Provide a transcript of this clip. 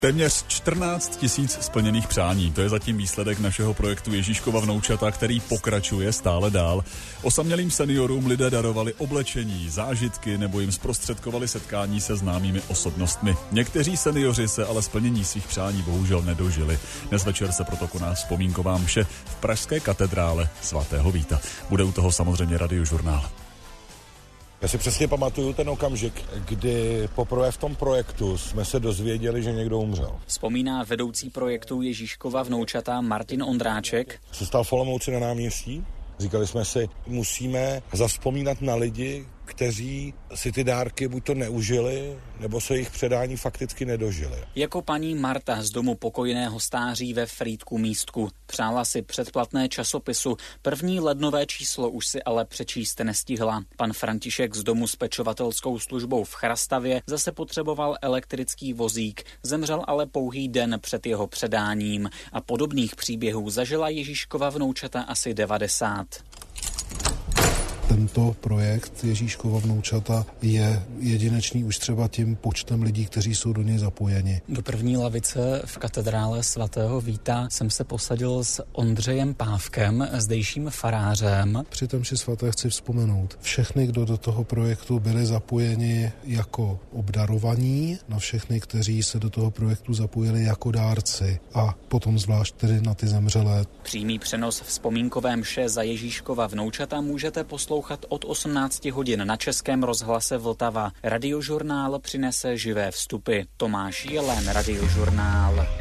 Téměř 14 000 splněných přání. To je zatím výsledek našeho projektu Ježíškova vnoučata, který pokračuje stále dál. Osamělým seniorům lidé darovali oblečení, zážitky nebo jim zprostředkovali setkání se známými osobnostmi. Někteří seniori se ale splnění svých přání bohužel nedožili. Dnes večer se proto koná vzpomínková mše v pražské katedrále svatého Víta. Bude u toho samozřejmě Radiožurnál. Já si přesně pamatuju ten okamžik, kdy poprvé v tom projektu jsme se dozvěděli, že někdo umřel. Vzpomíná vedoucí projektu Ježíškova vnoučata Martin Ondráček. Se stal v Olomouci na náměstí. Říkali jsme si, musíme zavzpomínat na lidi, kteří si ty dárky buď to neužili, nebo se jejich předání fakticky nedožili. Jako paní Marta z domu pokojného stáří ve Frýdku Místku. Přála si předplatné časopisu. 1. lednové číslo už si ale přečíst nestihla. Pan František z domu s pečovatelskou službou v Chrastavě zase potřeboval elektrický vozík. Zemřel ale pouhý den před jeho předáním. A podobných příběhů zažila Ježíškova vnoučata asi 90. Tento projekt Ježíškova vnoučata je jedinečný už třeba tím počtem lidí, kteří jsou do něj zapojeni. Do první lavice v katedrále svatého Víta jsem se posadil s Ondřejem Pávkem, zdejším farářem. Při tom mši svaté chci vzpomenout všechny, kdo do toho projektu byli zapojeni jako obdarovaní, na všechny, kteří se do toho projektu zapojili jako dárci a potom zvlášť tedy na ty zemřelé. Přímý přenos vzpomínkové mše za Ježíškova vnoučata můžete poslouchat od 18 hodin na Českém rozhlase Vltava. Radiožurnál přinese živé vstupy. Tomáš Jelen, Radiožurnál.